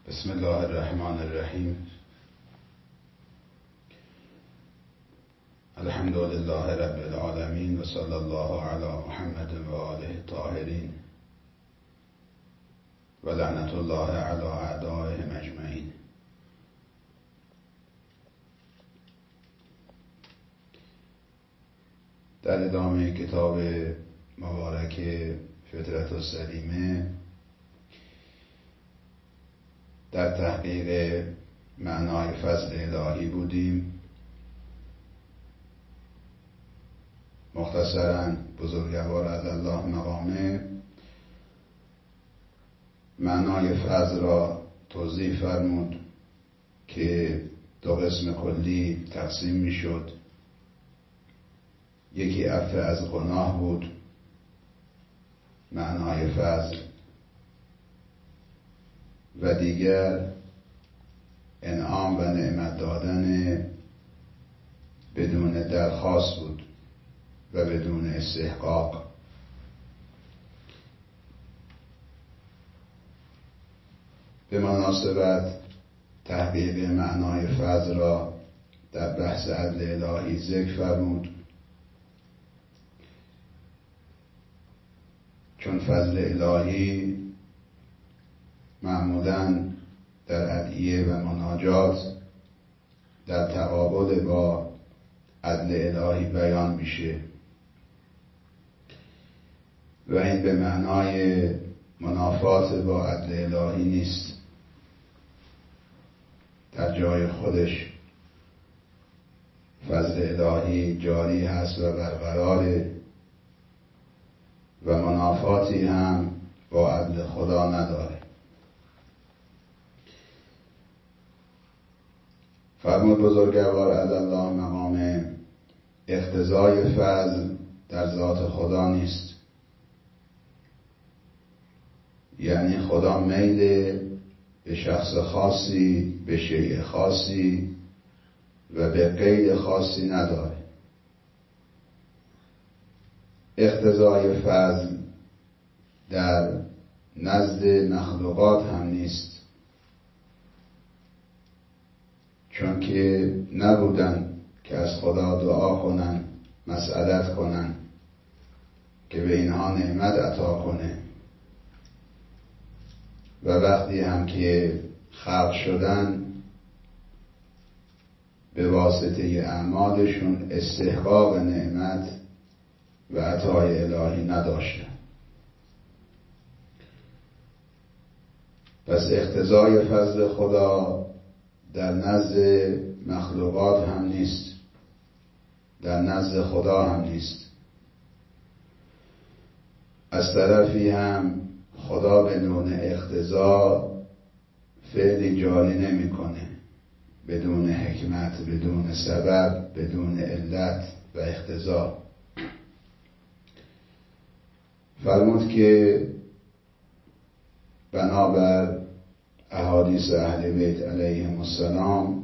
بسم الله الرحمن الرحیم. الحمد لله رب العالمین و صلی الله علی محمد و آله الطاهرین و لعنت الله علی اعدائهم اجمعین. در ادامه کتاب مبارک فطرت السلیمه در تحقیق معنای فضل الهی بودیم. مختصراً بزرگوار عزالله مقامه معنای فضل را توضیح فرمود که دو قسم کلی تقسیم می شد. یکی عفو از گناه بود، معنای فضل، و دیگر انعام و نعمت دادن بدون درخواست بود و بدون استحقاق. به مناسبت تحقیق معنای فضل را در بحث عدل الهی ذکر فرمود، چون فضل الهی معمولاً در ادعیه و مناجات در تقابل با عدل الهی بیان میشه و این به معنای منافات با عدل الهی نیست. در جای خودش فضل الهی جاری هست و برقراره و منافاتی هم با عدل خدا نداره. فرمود بزرگوار عزالله مقامه اقتضای فضل در ذات خدا نیست، یعنی خدا میل به شخص خاصی، به شیء خاصی و به قید خاصی نداره. اقتضای فضل در نزد مخلوقات هم نیست، چون که نبودن که از خدا دعا کنن، مسئلت کنن که به اینها نعمت عطا کنه، و وقتی هم که خلق شدن به واسطه اعمالشون استحقاق نعمت و عطای الهی نداشتن. پس اقتضای فضل خدا در نزد مخلوقات هم نیست، در نزد خدا هم نیست. از طرفی هم خدا بدون اقتضا فعلی جاری نمی‌کنه، بدون حکمت، بدون سبب، بدون علت و اقتضا. فرمود که بنابر احادیث اهل بیت علیهم السلام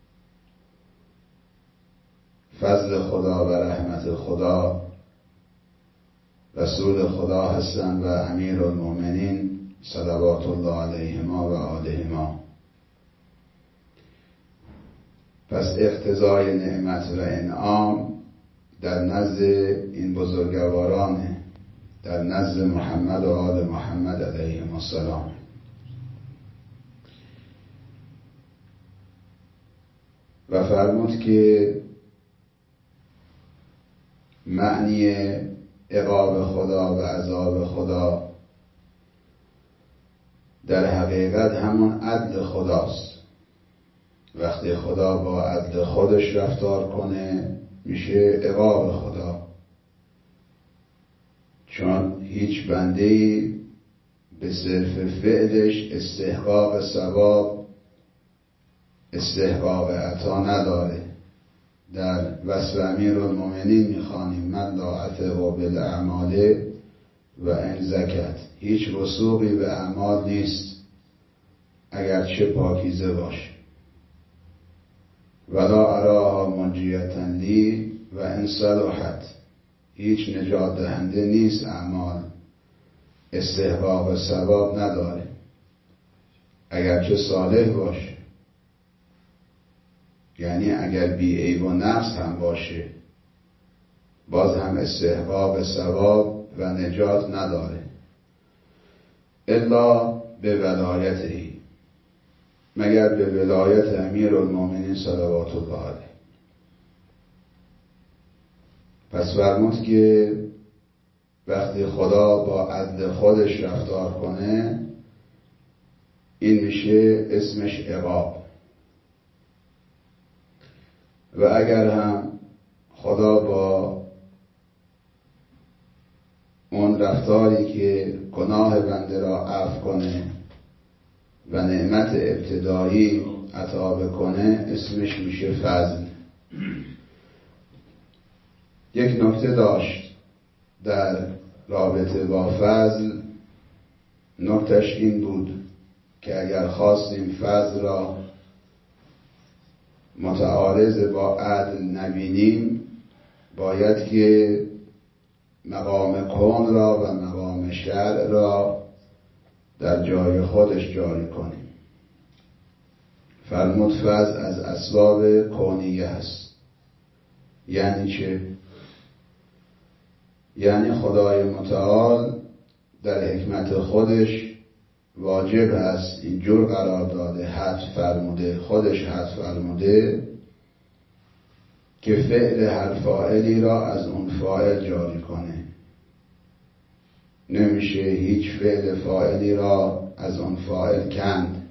فضل خدا و رحمت خدا رسول خدا هستند و امیر المؤمنین صلوات الله علیهما و آلهما. پس اقتضای نعمت و انعام در نزد این بزرگوارانه، در نزد محمد و آل محمد علیهم السلام. و فرمود که معنی عقاب خدا و عذاب خدا در حقیقت همون عدل خداست. وقتی خدا با عدل خودش رفتار کنه میشه عقاب خدا، چون هیچ بنده‌ای به صرف فعلش استحقاق ثواب، استحقاق عطا نداره. در وصف امیر المؤمنین میخوانیم من لا عتق بالاعمال و ان زکت، هیچ وثوقی به اعمال نیست اگر چه پاکیزه باشه. ولا اراها منجیتا لی و ان صلحت، هیچ نجات دهنده نیست اعمال، استحقاق ثواب نداره. اگرچه صالح باشه، یعنی اگر بی عیب و نقص هم باشه، باز هم استحقاق ثواب و نجات نداره الا به ولایتهی، مگر به ولایت امیرالمومنین صلوات الله علیه. پس فرمود که وقتی خدا با عدل خودش رفتار کنه، این میشه اسمش عقاب. و اگر هم خدا با اون رفتاری که گناه بنده را عفو کنه و نعمت ابتدایی عطا بکنه، اسمش میشه فضل. یک نکته داشت در رابطه با فضل، نکتهش این بود که اگر خواستیم فضل را متعارض با عدل نبینیم، باید که مقام کون را و مقام شرع را در جای خودش جاری کنیم. فرمود فضل از اسباب کونیه است. یعنی چه؟ یعنی خدای متعال در حکمت خودش واجب است اینجور قرار داده، حد فرموده، خودش حد فرموده که فعل هر فاعلی را از اون فاعل جاری کنه. نمیشه هیچ فعل فاعلی را از اون فاعل کند،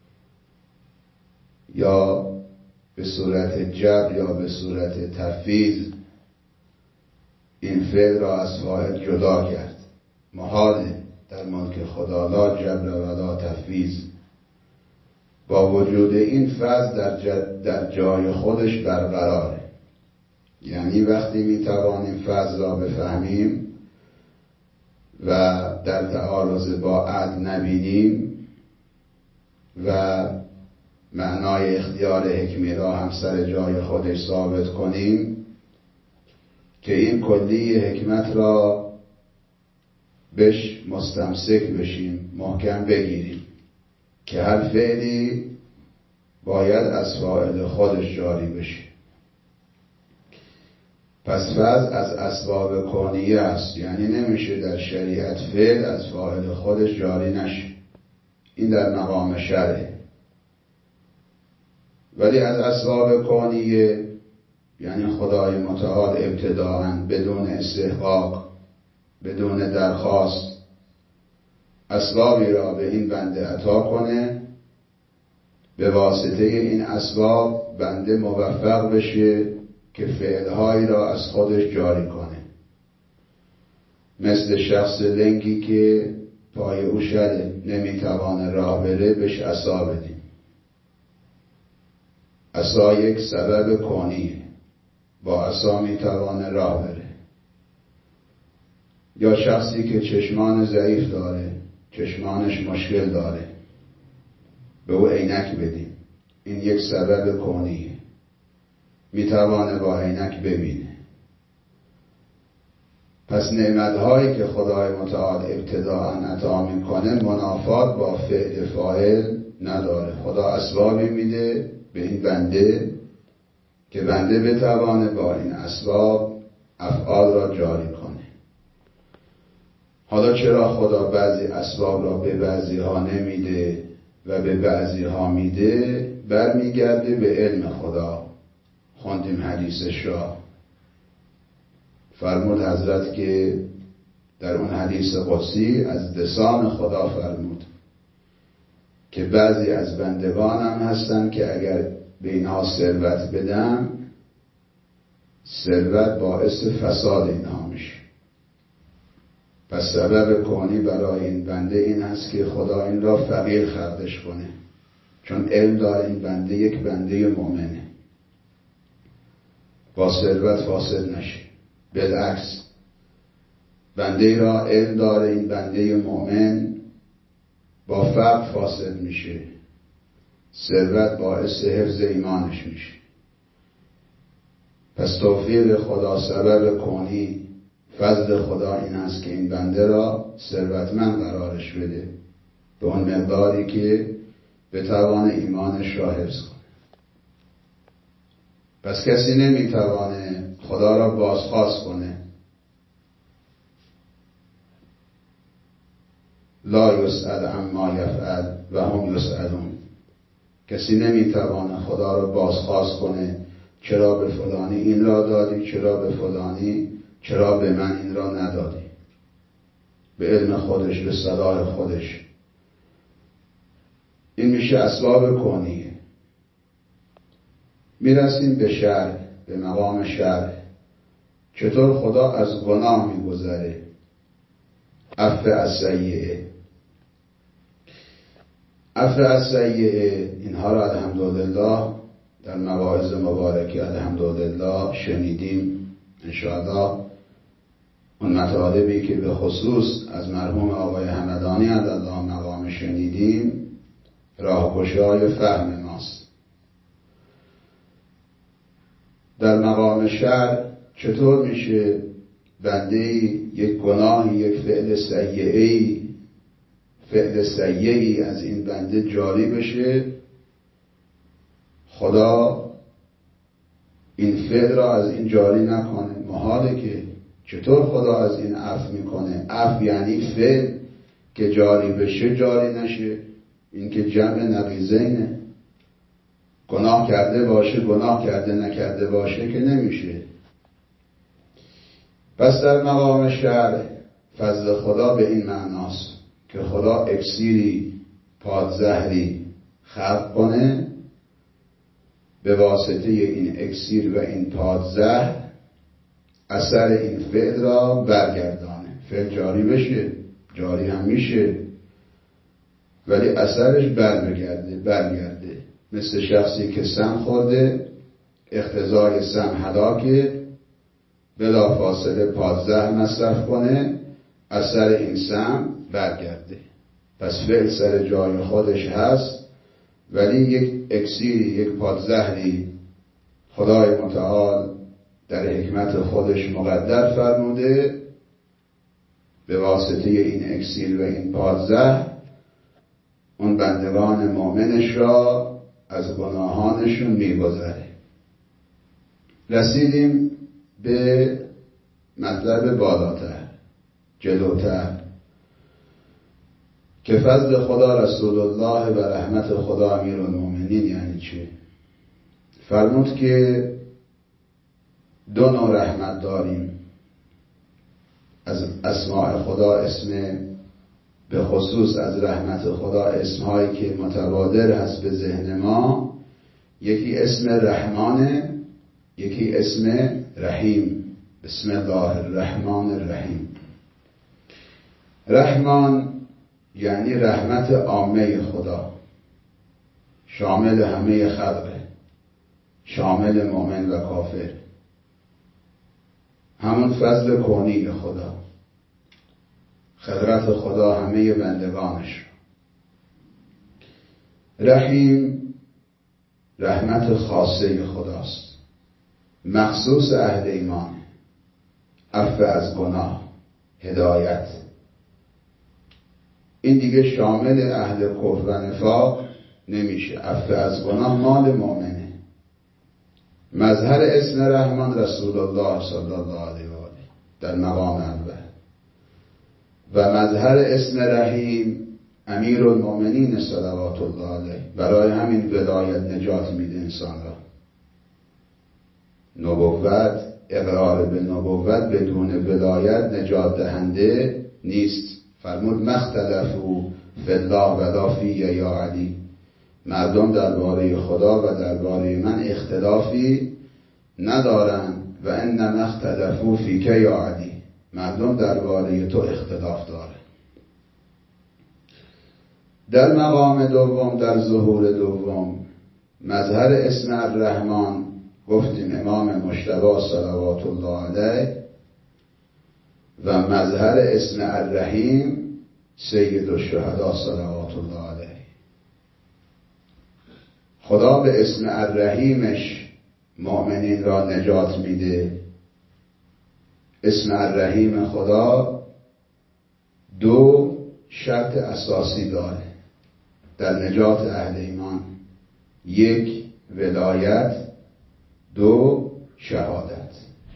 یا به صورت جبر یا به صورت تفویض این فعل را از فاعل جدا کرد. محاله در ملک خدا، لا جبر ولا تفویض. با وجود این فضل در جای خودش برقراره. یعنی وقتی میتوانیم فضل را بفهمیم و در تعارض با عدل نبینیم و معنای اختیار حکمی را هم سر جای خودش ثابت کنیم، که این کلی حکمت را بهش مستمسک بشیم، محکم بگیریم که هر فعلی باید از فاعل خودش جاری بشه. پس فضل از اسباب کونیه است، یعنی نمیشه در شریعت فعل از فاعل خودش جاری نشه. این در مقام شرعه. ولی از اسباب کونیه یعنی خدای متعال ابتداءً بدون استحقاق، بدون درخواست، اسبابی را به این بنده عطا کنه، به واسطه این اسباب بنده موفق بشه که فعلهایی را از خودش جاری کنه. مثل شخص لنگی که پای او شله، نمیتوانه راه بره، بهش عصا بدیم. عصا یک سبب کونیه، با عصا میتوانه راه بره. یا شخصی که چشمان ضعیف داره، چشمانش مشکل داره، به او عینک بدیم. این یک سبب کونیه، میتوانه با عینک ببینه. پس نعمت‌هایی که خدای متعال ابتداءً عطا میکنه منافات با فعل فاعل نداره. خدا اسبابی میده به این بنده که بنده بتوانه با این اسباب افعال را جاری کنه. حالا چرا خدا بعضی اسباب را به بعضی ها نمیده و به بعضی ها میده؟ برمیگرده به علم خدا. خوندیم حدیثش را. فرمود حضرت که در اون حدیث قدسی از لسان خدا فرمود که بعضی از بندگانم هستن که اگر به اینها ثروت بدم، ثروت باعث فساد اینها میشه. پس سبب کونی برای این بنده این هست که خدا این را فقیر خلقش کنه، چون علم داره این بنده یک بنده مؤمنه، با ثروت فاسد نشه. بالعکس، بنده را علم داره این بنده مؤمن با فقر فاسد میشه، ثروت باعث حفظ ایمانش میشه. پس توفیق خدا سبب کونی، فضل خدا این است که این بنده را ثروتمند قرارش بده به اون مقداری که بتوانه ایمانش را حفظ کنه. پس کسی نمیتوانه خدا را بازخواست کنه. لا یسأل عما یفعل و هم یسألون. کسی نمیتوانه خدا را بازخواست کنه چرا به فلانی این را دادی، چرا به فلانی، چرا به من این را ندادی. به علم خودش، به صلاح خودش. این میشه اسباب کونیه. میرسیم به شرع، به مقام شرع. چطور خدا از گناه میگذره؟ عفو از سیئه. عفو از سیئه، اینها را الحمدلله در مواعظ مبارکه الحمدلله شنیدیم. انشاءالله اون مطالبی که به خصوص از مرحوم آقای همدانی علی‌الله مقام شنیدیم راهگشای فهم ماست. در مقام شرع چطور میشه بنده یک گناهی، یک فعل سیئی از این بنده جاری بشه، خدا این فعل را از این جاری نکنه؟ محاله که. چطور خدا از این عفو میکنه؟ عفو یعنی فعل که جاری بشه جاری نشه. این که جمع نقیضینه. گناه کرده باشه، گناه کرده نکرده باشه که نمیشه. پس در مقام شرع فضل خدا به این معناست که خدا اکسیری پادزهری خلق کنه، به واسطه این اکسیر و این پادزهر اثر این فعل را برگردانه. فعل جاری بشه، جاری هم میشه، ولی اثرش برگرده. مثل شخصی که سم خورده، اقتضای سم هلاکه، بلا فاصله پادزهر مصرف کنه، اثر این سم برگرده. پس فعل سر جای خودش هست، ولی یک اکسیری، یک پادزهری خدای متعال در حکمت خودش مقدر فرموده، به واسطه این اکسیر و این پادزهر اون بندگان مؤمنش را از گناهانشون میگذره. رسیدیم به مطلب بالاتر، جلوتر، که فضل خدا رسول الله و رحمت خدا امیرالمؤمنین یعنی چه؟ فرمود که دو نوع رحمت داریم. از اسماء خدا اسم به خصوص از رحمت خدا اسمهایی که متبادر هست به ذهن ما، یکی اسم رحمانه، یکی اسم رحیم. بسم الله الرحمن الرحیم. رحمان یعنی رحمت عامه خدا، شامل همه خلقه، شامل مؤمن و کافر، همون فضل کونی خدا، خدرت خدا همه بندگانش. رحیم رحمت خاصه خداست، مخصوص اهل ایمان، عفو از گناه، هدایت. این دیگه شامل اهل کفر و نفاق نمیشه. عفو از گناه مال مؤمنه. مظهر اسم رحمان رسول الله صلی الله علیه و آله در مقام اول، و مظهر اسم رحیم امیرالمؤمنین صلوات الله علیه. برای همین ولایت نجات میده انسان را. نبوت، اقرار به نبوت بدون ولایت نجات دهنده نیست. فرمود مختلفو فی الله ولا فی یا علی. مردم درباره خدا و درباره من اختلافی ندارن و انما اختلفو فیک یا علی. مردم درباره تو اختلاف دارن. در مقام دوم، در ظهور دوم، مظهر اسم الرحمن گفتیم امام مجتبی صلوات الله علیه، و مظهر اسم الرحیم سید الشهدا صلوات الله علیه. خدا به اسم الرحیمش مؤمنین را نجات میده. اسم الرحیم خدا دو شرط اساسی داره. در نجات اهل ایمان: 1 ولایت، 2 شهادت.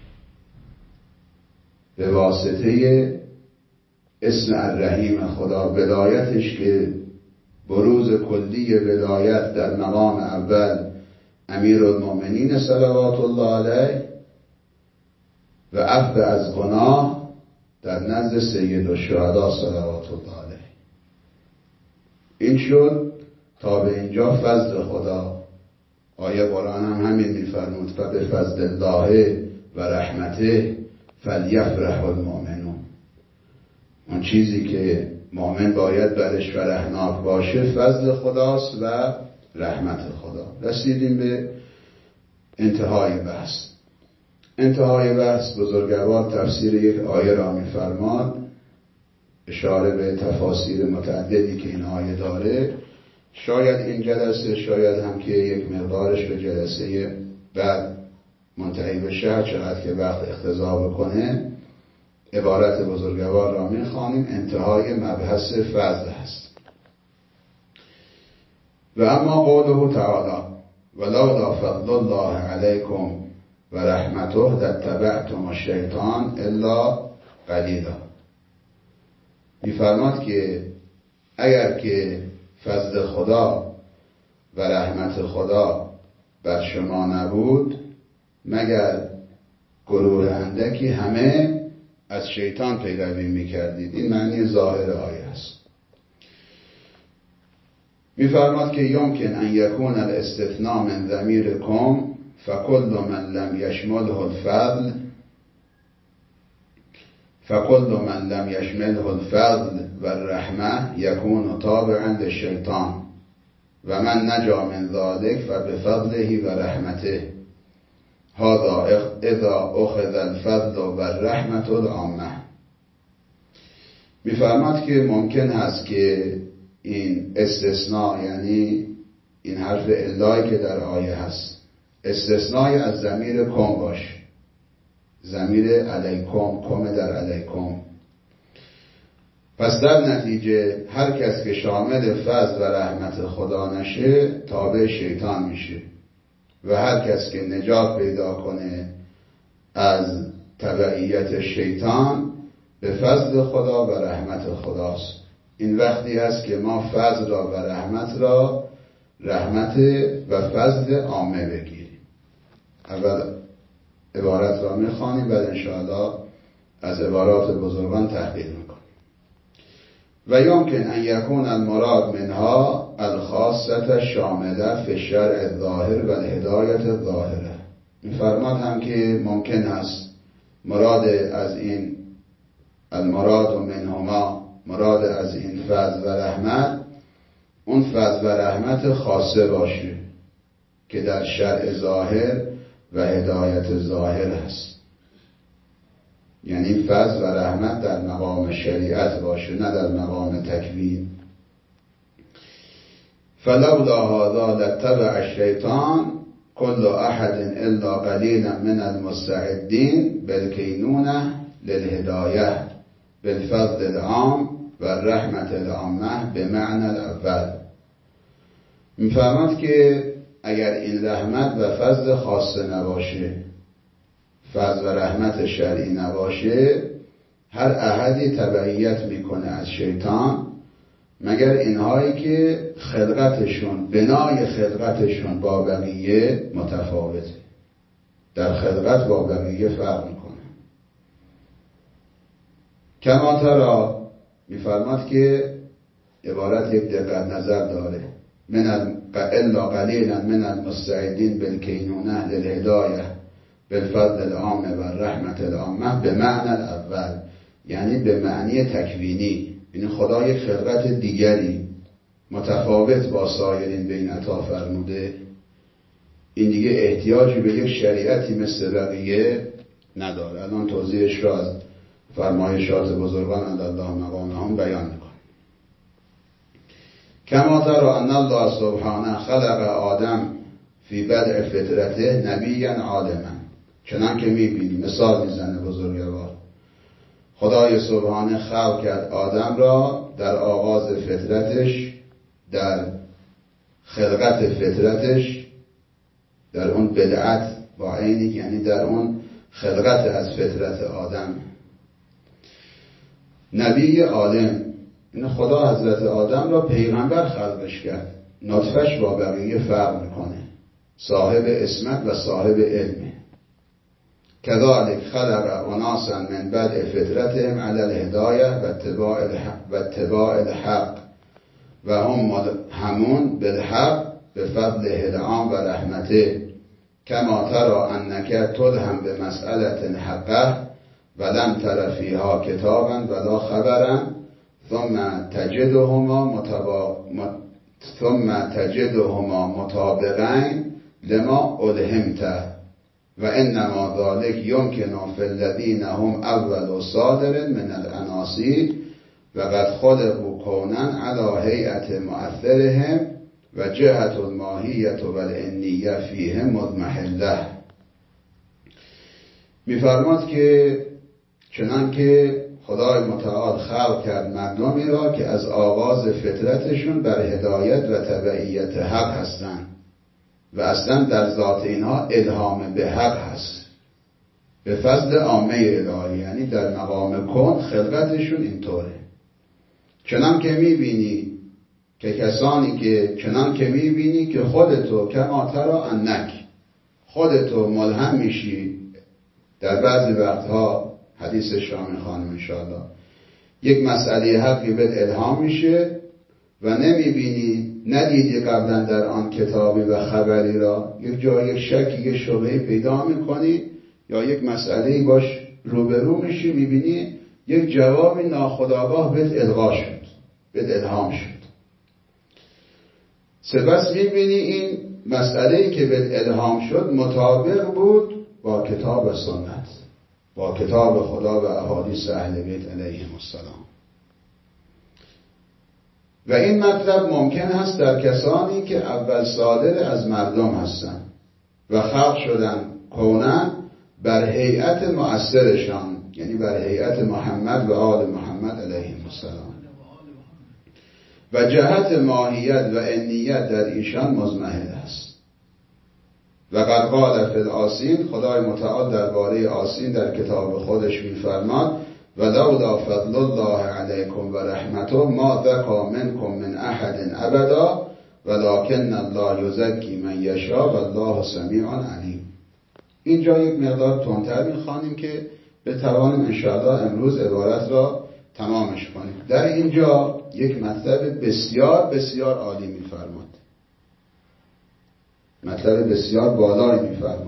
به واسطه اسم الرحیم خدا، ولایتش که بروز کلی ولایت در مقام اول امیرالمؤمنین صلوات الله علیه و عفو از گناه در نزد سید الشهدا صلوات الله علیه. این شد تا به اینجا فضل خدا. آیه قرآن هم همین می‌فرمود: فبفضل الله و رحمته فلیفرح المؤمنون. اون چیزی که مؤمن باید برش فرحناک باشه فضل خداست و رحمت خدا. رسیدیم به انتهای بحث. انتهای بحث بزرگوار تفسیر یک آیه را می‌فرماد، اشاره به تفاسیر متعددی که این آیه داره. شاید این جلسه، شاید هم که یک مقدارش به جلسه بعد منتهی بشه، چقدر که وقت اقتضا بکنه. عبارت بزرگوار را می‌خوانیم. انتهای مبحث فضل هست. و اما قوله تعالی: ولولا فضل الله علیکم و رحمته لاتبعتم الشیطان الا قلیلا. می‌فرماد که اگر که فضل خدا و رحمت خدا بر شما نبود، مگر گروه اندکی همه از شیطان پیروی می‌کردید. این معنی ظاهر آیه است. می‌فرماد که یمکن ان یکون الاستثناء من ضمیرکم فکل من لم یشمله الفضل و الرحمه یکون تابعا للشیطان و من نجا من ذلك فبفضله و رحمته هذا اذا اخذ الفضل و الرحمه العامه. می‌فرماد که ممکن هست که این استثناء، یعنی این حرف الایی که در آیه هست، استثناء از ضمیر کم باشه. ضمیر علیکم، کم در علیکم. پس در نتیجه هر کس که شامل فضل و رحمت خدا نشه تابع شیطان میشه و هر کس که نجات پیدا کنه از تبعیت شیطان به فضل خدا و رحمت خداست. این وقتی هست که ما فضل را و رحمت و فضل عامه بگیریم. اول عبارت را میخوانیم، بعد انشاءالله از عبارات بزرگان تحقیق میکنیم. و یمکن ان یکون المراد منها الخاصة شامله فی الشرع الظاهر و الهدایت الظاهره. میفرماد هم که ممکن است مراد از این المراد منهما، مراد از این فضل و رحمت، اون فضل و رحمت خاصه باشه که در شرع ظاهر و هدایت ظاهر هست. یعنی فضل و رحمت در مقام شریعت باشه، نه در مقام تکوین. فلولا هذا لاتبع الشیطان كل احد الا قلیلا من المستعدین بالکینونه للهدایه بالفضل العام و رحمت العامه به معنی الاول. میفهمد که اگر این رحمت و فضل خاصه نباشه، فضل و رحمت شرعی نباشه، هر احدی تبعیت میکنه از شیطان مگر اینهایی که خلقتشون، بنای خلقتشون با بقیه متفاوته، در خلقت با بقیه فرق میکنه. کما ترا میفرماد که عبارت یک دقت نظر داره: من الا قلیلا من المستعدین بالکینونه للهدایه بالفضل العام و رحمت العامه به معنی الاول، یعنی به معنی تکوینی. این خدا یک خلقت دیگری متفاوت با سایرین به این عطا فرموده. این دیگه احتیاجی به یک شریعتی مثل بقیه نداره. الان توضیحش را از فرمایشات بزرگان الله مقامهم بیان میکنه. کما ترى ان الله سبحانه خلق آدم فی بدء فطرته نبیا عالما. چنان که میبینی، مثال میزنه بزرگوار، خدای سبحانه خلق کرد آدم را در آغاز فطرتش، در خلقت فطرتش در اون بدعت با عینی، یعنی در اون خلقت از فطرت آدم. نبی عالم، این خدا حضرت آدم را پیغمبر خلقش کرد، نطفش با بقیه فرق میکنه، صاحب عصمت و صاحب علمه. كذلك خلق اناسا من بدء فطرتهم على الهدایه و اتباع الحق و هم همون بالحق بفضل الانعام و رحمته كما ترى انك تلهم بمسألة حقه ولم تر فيها كتابا ولا خبرا ثم تجدهما مطابقين لما ألهمته و انما ذلك يمكن في الذين هم اول صادر من الاناصي وقد خلقوا كونا على هيئة مؤثرهم و جهت الماهیت و الانیه فیهم مضمحله. میفرماد که چنان که خدای متعال خلق کرد مردمی را که از آغاز فطرتشون بر هدایت و تبعیت حق هستند و اصلا در ذات اینها الهام به حق هست به فضل عامه الهی، یعنی در مقام کون خلقتشون اینطوره. چنان که میبینی که کسانی که چنان که میبینی که خودتو کما ترا انک، خودتو ملهم میشی. در بعضی وقتها حدیث شامی خانم انشاءالله یک مسئله حقی بهت الهام میشه و نمیبینی، ندیدی قبلا در آن کتابی و خبری را، یک جای یک شکی یک شبهی پیدا میکنی یا یک مسئلهی باش روبرو میشی، میبینی یک جوابی ناخودآگاه بهت القا شد، بهت الهام شد. سپس میبینی این مسئله‌ای که به الهام شد مطابق بود با کتاب و سنت، با کتاب خدا و احادیث اهل بیت علیهم السلام. و این مطلب ممکن است در کسانی که اول صادر از مردم هستند و خلق شدن کونن بر هیئت مؤثرشان، یعنی بر هیئت محمد و آل محمد علیهم السلام، و جهت ماهیت و انیت در ایشان مضمحل است. و قد قال فی الآسین، خدای متعال درباره آسین در کتاب خودش میفرماد ولولا فضل الله علیکم و رحمته ما زکا منکم من احد ابدا ولکن الله یزکی من یشاء والله سمیع علیم. اینجا یک مقدار تندتر میخوانیم که بتوانیم انشاءالله امروز عبارت را تمامش کنیم. در اینجا یک مطلب بسیار بسیار عالی میفرماد، مطلب بسیار بالایی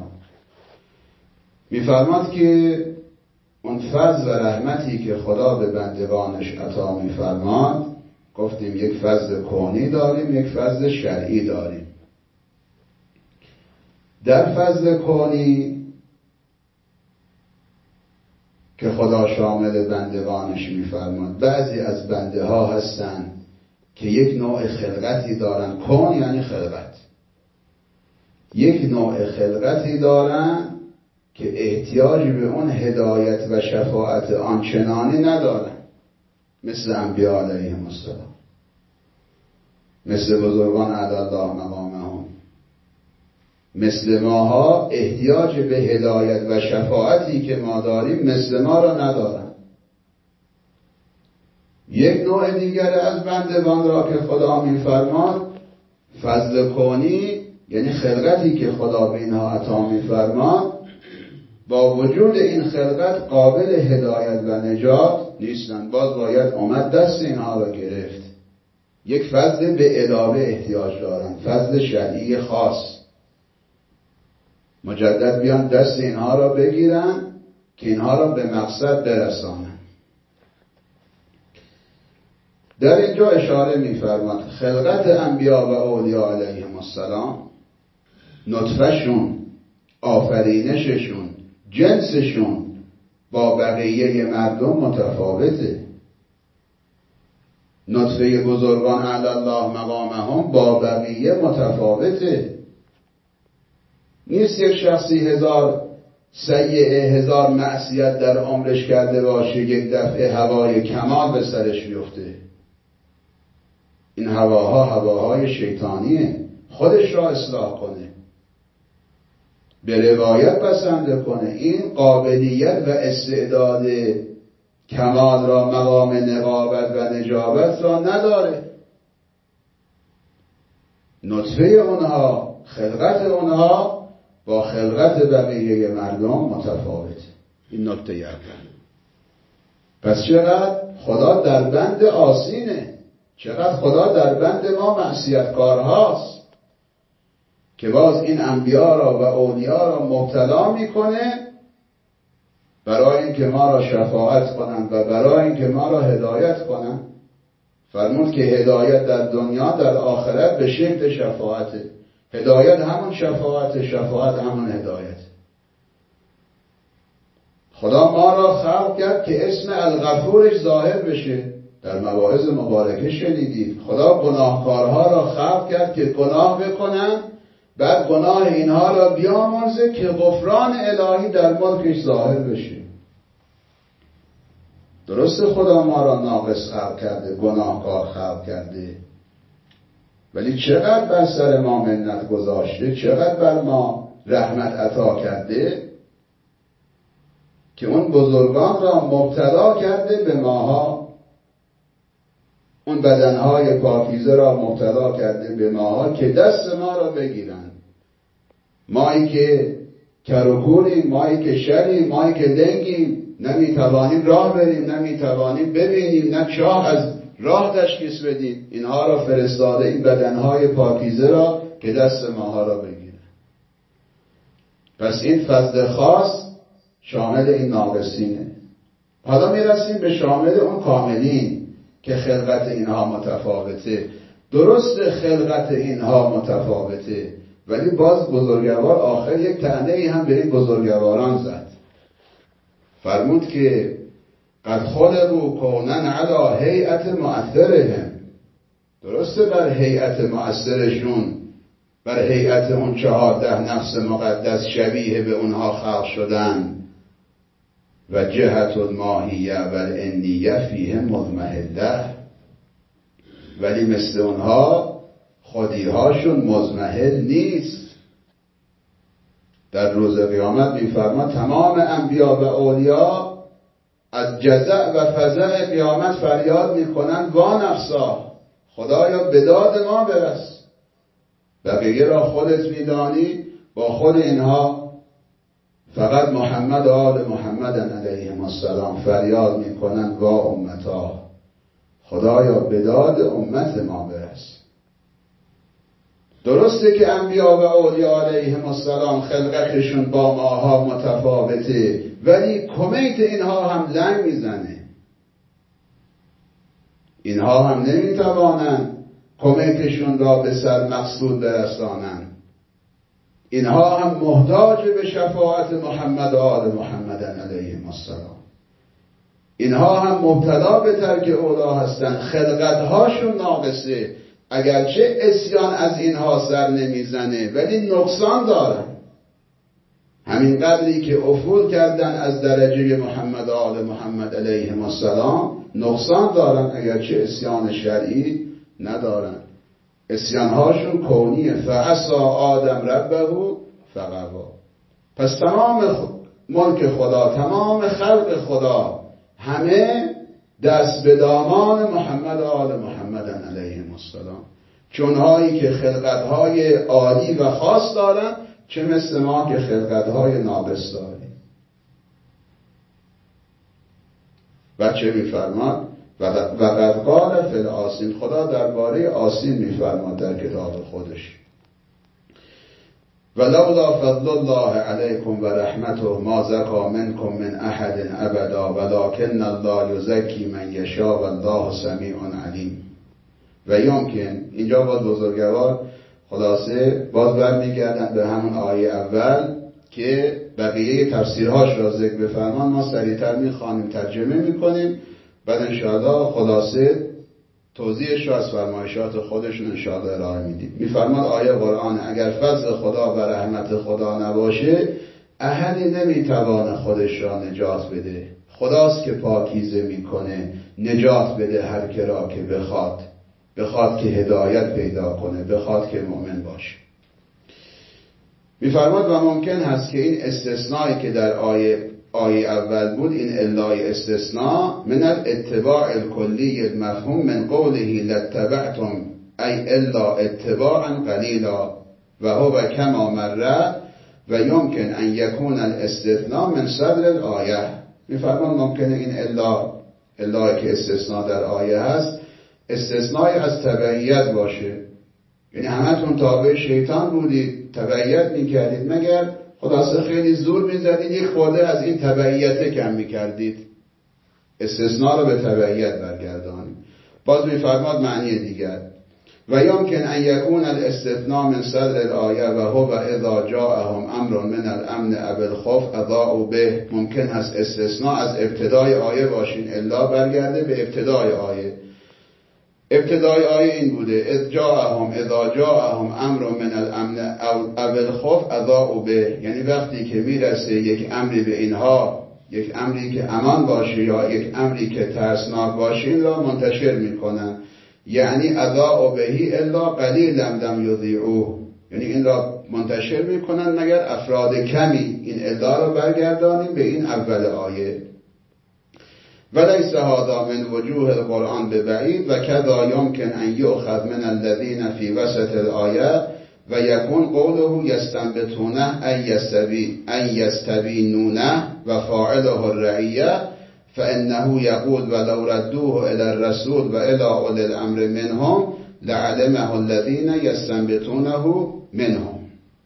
میفرماد که اون فضل و رحمتی که خدا به بندگانش عطا میفرماد، گفتیم یک فضل کونی داریم، یک فضل شرعی داریم. در فضل کونی که خدا شامل بندگانش میفرماد، بعضی از بنده ها هستن که یک نوع خلقتی دارن، کون یعنی خلقت، یک نوع خلقتی دارن که احتیاج به اون هدایت و شفاعت آنچنانی ندارن، مثل انبیاء علیهم السلام، مثل بزرگان علی الله مقامهم، مثل ماها احتیاج به هدایت و شفاعتی که ما داریم مثل ما را ندارن. یک نوع دیگر از بندگان را که خدا میفرماد فضل کونی، یعنی خلقتی که خدا به اینها عطا میفرماد، با وجود این خلقت قابل هدایت و نجات نیستن، باز باید اومد دست اینها را گرفت. یک فضل به علاوه احتیاج دارن، فضل شرعی خاص، مجدد بیان دست اینها را بگیرن که اینها را به مقصد برسانن. در اینجا اشاره می‌فرماد خلقت انبیا و اولیاء علیهم السلام، نطفه‌شون، آفرینششون، جنسشون با بقیه مردم متفاوته. نطفه بزرگان علی الله مقامهم با بقیه متفاوته. نیست یک شخصی 1000 سیئه 1000 معصیت در عمرش کرده باشه یک دفعه هوای کمال به سرش بیفته. این هواهای شیطانیه. خودش را اصلاح کنه، به روایت بسنده کنه. این قابلیت و استعداد کمال را، مقام نقابت و نجابت را نداره. نطفه اونها، خلقت اونها با خلقت بقیه مردم متفاوته. این نکته اول. پس چقدر خدا در بند آسینه، چقدر خدا در بند ما معصیتکارهاست که باز این انبیا را و اولیا را مبتلا میکنه برای اینکه ما را شفاعت کنند و برای اینکه ما را هدایت کنند. فرمود که هدایت در دنیا در آخرت به شکل شفاعته. هدایت همون شفاعت، شفاعت همون هدایت. خدا ما را خلق کرد که اسم الغفورش ظاهر بشه. در مواعظ مبارکه شنیدید خدا گناهکارها را خلق کرد که گناه بکنن، بعد گناه اینها را بیامرزه که غفران الهی در ملکش ظاهر بشه. درسته خدا ما را ناقص خلق کرده، گناهکار خلق کرده، ولی چقدر بر سر ما منت گذاشته، چقدر بر ما رحمت عطا کرده که اون بزرگان را مبتلا کرده به ماها، اون بدنهای پاکیزه را مبتلا کرده به ماها که دست ما را بگیرن. مایی که کرکوریم، مایی که شریم، مایی که لنگیم، نمیتوانیم راه بریم، نمیتوانیم ببینیم، نه چاه از راه تشخیص بدیم، اینها را فرستاده این بدنهای پاکیزه را که دست ماها را بگیرن. پس این فضل خاص شامل این ناقصینه. حالا میرسیم به شامل اون کاملین که خلقت اینها متفاوته. درست خلقت اینها متفاوته، ولی باز بزرگوار آخر یک طعنه‌ای هم به این بزرگواران زد. فرمود که قد خلقوا کونن علی هیئت مؤثرهم. درسته بر هیئت مؤثرشون، بر هیئت اون 14 نفس مقدس شبیه به اونها خلق شدن. و جهت الماهیه و الانیه فیه مضمحله، ولی مثل اونها خودیهاشون مضمحل نیست. در روز قیامت میفرما تمام انبیا و اولیا از جزع و فزع قیامت فریاد میکنن وا نفسا، خدایا به داد ما برس. بقیه را خودت میدانی، با خود اینها فقط محمد و آل محمد علیهم السلام فریاد میکنن وا امتا، خدایا به داد امت ما برس. درسته که انبیا و اولیا علیهم السلام خلقتشون با ماها متفاوته، ولی کمیت اینها هم لنگ میزنه. اینها هم نمیتوانن کمیتشون را به سر مقصود برسانن. اینها هم محتاج به شفاعت محمد و آل محمد علیهم السلام. اینها هم مبتلا به ترک اولا هستن، خلقتهاشون ناقصه. اگرچه عصیان از اینها سر نمیزنه ولی نقصان دارن. همین قدری که افول کردن از درجه محمد و آل محمد علیهم السلام نقصان دارن، اگرچه عصیان شرعی ندارن. عصیانهاشون کونیه. فعصی آدم ربه فغوا. پس تمام ملک خدا، تمام خلق خدا، همه دست به دامان محمد و آل محمد علیهم السلام. چونهایی که خلقتهای عالی و خاص دارن، چه مثل ما که خلقتهای ناقص داریم. و چه میفرماد؟ و قد قال فی الآسین. خدا درباره آسین میفرماد در کتاب خودش ولولا فضل الله علیکم و رحمته ما زکا منکم من احد ابدا ولکن الله یزکی من یشاء والله سمیع علیم. و یمکن اینجا باز بزرگوار خلاصه باز برمیگردن به همون آیه اول که بقیه تفسیرهاش را ذکر بفرمان. ما سریعتر میخوانیم، ترجمه میکنیم، بعد انشاءالله خلاصه توضیحش را از فرمایشات خودشون انشاءالله ارائه میدیم. میفرماد آیه قرآن اگر فضل خدا و رحمت خدا نباشه احدی نمیتوانه خودش را نجات بده. خداست که پاکیزه میکنه، نجات بده هر که را که بخواد. بخواد که هدایت پیدا کنه، بخواد که مؤمن باشه. میفرماد و ممکن هست که این استثنایی که در آیه اول بود، این علای استثناء من الاتباع الکلی المفهوم من قوله لاتبعتم ای الا اتباعا قلیلا و هو کما مر و یمکن ان یکون الاستثناء من صدر الآیه. میفرمان ممکنه این علای که استثناء در آیه هست استثنای از تبعیت باشه، یعنی همتون تابع شیطان بودید، تبعیت میکردید، مگر خلاصه خیلی زور میزدید یک خورده از این تبعیت کم میکردید، استثناء رو به تبعیت برگردانید. باز میفرماد معنی دیگر و یمکن ان یکون الاستثناء من صدر الآیه و هو اذا جاءهم امر من الامن او الخوف اضاءوا به. ممکن هست استثناء از ابتدای آیه باشین، الا برگرده به ابتدای آیه. ابتدای آیه این بوده اذا جاءهم امر من الامن او الخوف اضاءوا به، یعنی وقتی که میرسه یک امری به اینها، یک امری که امان باشه یا یک امری که ترسناک باشه، این را منتشر میکنن. یعنی اضاءوا بهی الا قلیلا لم یضیعوه، یعنی این را منتشر میکنن مگر افراد کمی. این الا را برگردانیم به این اول آیه. ولیس هذا من وجوه القرآن ببعید و کذا یمکن ان یؤخذ من الذین فی وسط الآیه و یکون قوله یستنبطونه ای یستبینونه و فاعله الرعیه فانه یقول ولو ردوه الى الرسول و الى اولی الامر منهم لعلمه الذین یستنبطونه منهم.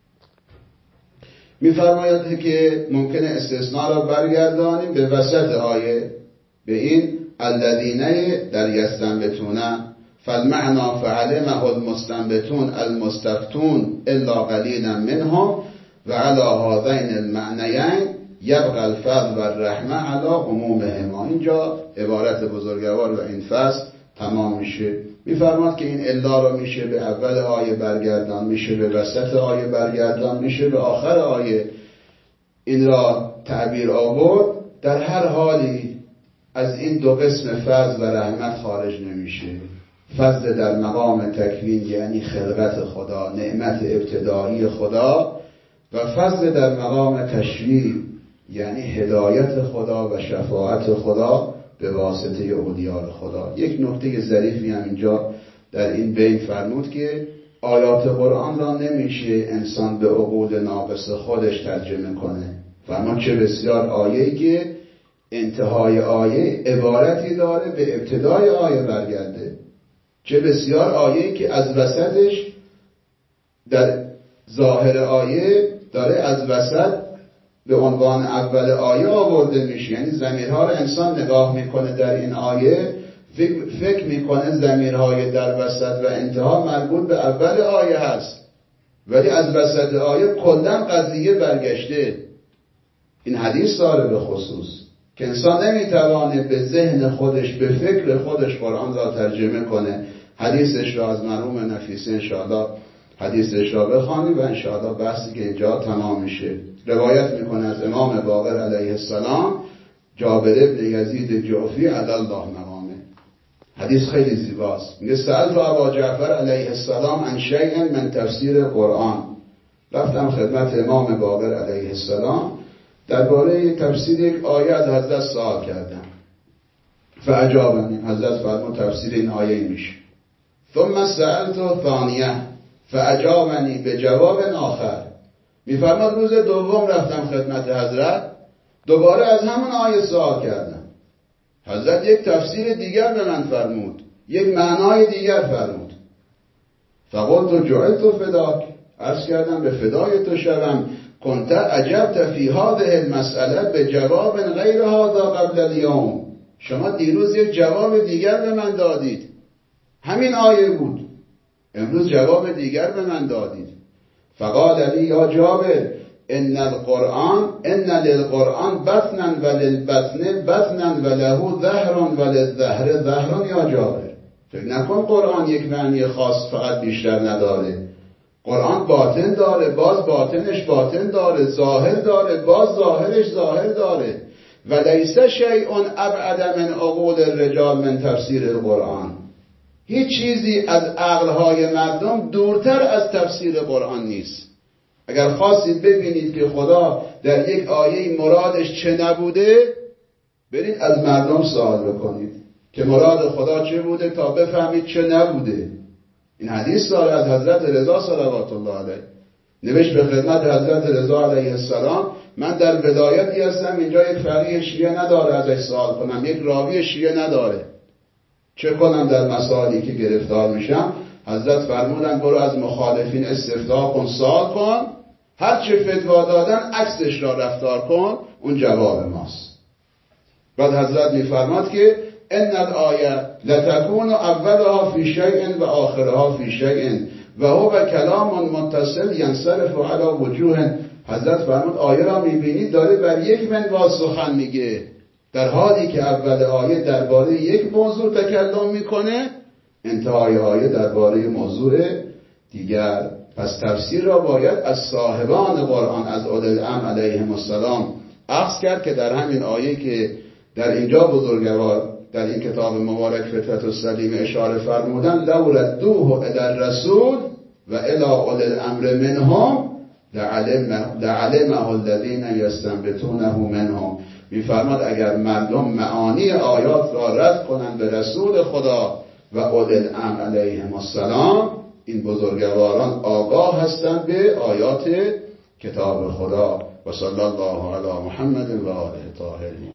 میفرماید که ممکنه استثناء را برگردانیم به وسط آیه، به این الذین در یستنبطونه، فالمعنا فعلمه المستنبطون المستفتون الا قلیلا منهم و علی هذین المعنیین یبقى الفضل و الرحمه علی عمومهما. اینجا عبارت بزرگوار و این فصل تمام میشه. میفرماد که این الا را میشه به اول آیه برگردان، میشه به وسط آیه برگردان، میشه به آخر آیه این را تعبیر آورد. در هر حالی از این دو قسم فضل و رحمت خارج نمیشه. فضل در مقام تکوین یعنی خلقت خدا، نعمت ابتدایی خدا، و فضل در مقام تشریع یعنی هدایت خدا و شفاعت خدا به واسطه اولیاء خدا. یک نکته ظریفی هم اینجا در این بین فرمود که آیات قرآن را نمیشه انسان به عقول ناقص خودش ترجمه کنه. فرمان چه بسیار آیه‌ای که انتهای آیه عبارتی داره به ابتدای آیه برگرده، چه بسیار آیه‌ای که از وسطش در ظاهر آیه داره از وسط به عنوان اول آیه آورده میشه. یعنی ضمیرها رو انسان نگاه میکنه در این آیه، فکر میکنه ضمیرهای در وسط و انتها مربوط به اول آیه هست، ولی از وسط آیه کلاً قضیه برگشته. این حدیث داره به خصوص که انسان نمیتوانه به ذهن خودش، به فکر خودش قرآن را ترجمه کنه. حدیثش را از مرحوم نفیسی انشاءالله حدیثش را بخوانیم و انشاءالله بحثی که اینجا تمام میشه. روایت میکنه از امام باقر علیه السلام، جابر ابن یزید جعفی علی الله مقامه. حدیث خیلی زیباست. میگه سألت ابا جعفر علیه السلام عن شیء من تفسیر قرآن. رفتم خدمت امام باقر علیه السلام درباره تفسیر یک آیه از حضرت سوال کردم. فاجابنی، حضرت فرمود تفسیر این آیه میشه. ثم سألت ثانیه فاجابنی به جواب آخر. میفرماد روز دوم رفتم خدمت حضرت، دوباره از همون آیه سوال کردم. حضرت یک تفسیر دیگر به من فرمود، یک معنای دیگر فرمود. فقلت جعلت فداک، عرض کردم به فدای تو شوم. کنت عجبت فی هذه المسئله به جواب غیر هذا قبل اليوم. شما دیروز یک جواب دیگر به من دادید، همین آیه بود، امروز جواب دیگر به من دادید. فقال علی یا جابر ان للقرآن بطنا وللبطن بطنا وله ظهر وللظهر ظهر یا جابر. فکر نکن قرآن یک معنی خاص فقط بیشتر نداره. قرآن باطن داره، باز باطنش باطن داره، ظاهر داره، باز ظاهرش ظاهر داره. ولیس شیء ابعد من عقول الرجال من تفسیر القرآن. هیچ چیزی از عقلهای مردم دورتر از تفسیر قرآن نیست. اگر خواستید ببینید که خدا در یک آیه مرادش چه نبوده، برید از مردم سوال بکنید که مراد خدا چه بوده تا بفهمید چه نبوده. این حدیث داره از حضرت رضا صلوات الله علیه، نوشت به خدمت حضرت رضا علیه السلام من در ولایتی هستم، اینجا یک فقیه شیعه نداره ازش سوال کنم، یک راوی شیعه نداره، چه کنم در مسائلی که گرفتار میشم؟ حضرت فرمودن برو از مخالفین استفتاء کن، سوال کن، هر چه فتوا دادن عکسش را رفتار کن، اون جواب ماست. بعد حضرت میفرماد که ان الآیه لتکون اولها فی شیء و آخرها فی شیء و هو کلام متصل ینصرف علی وجوه. حضرت فرمود آیه را میبینید داره بر یک منوال سخن میگه، در حالی که اول آیه درباره یک موضوع تکلم میکنه، انتهای آیه درباره موضوع دیگر. پس تفسیر را باید از صاحبان قرآن، از اولی الامر علیهم السلام اخذ کرد که در همین آیه که در اینجا بزرگوار در این کتاب مبارک فطرت السلیم اشاره فرمودن لو ردوه الی الرسول و الی اولی الامر منهم لعلمه الذین یستنبطونه منهم. میفرماد اگر مردم معانی آیات را رد کنند به رسول خدا و اولی الامر علیهم السلام، این بزرگواران آگاه هستند به آیات کتاب خدا. و صلی الله علی محمد و آله طاهرین.